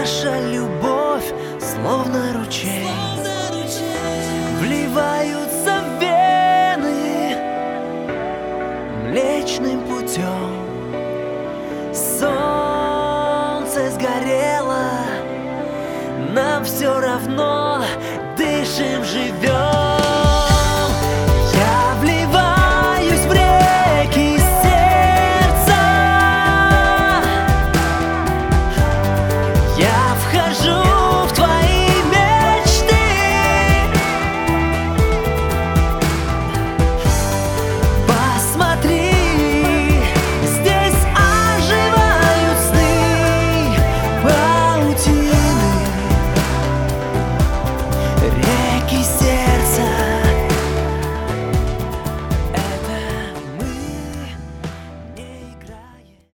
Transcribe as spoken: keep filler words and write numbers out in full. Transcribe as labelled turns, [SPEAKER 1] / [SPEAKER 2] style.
[SPEAKER 1] Наша любовь, словно ручей, вливаются в вены млечным путем. Солнце сгорело, нам все равно, дышим, живем.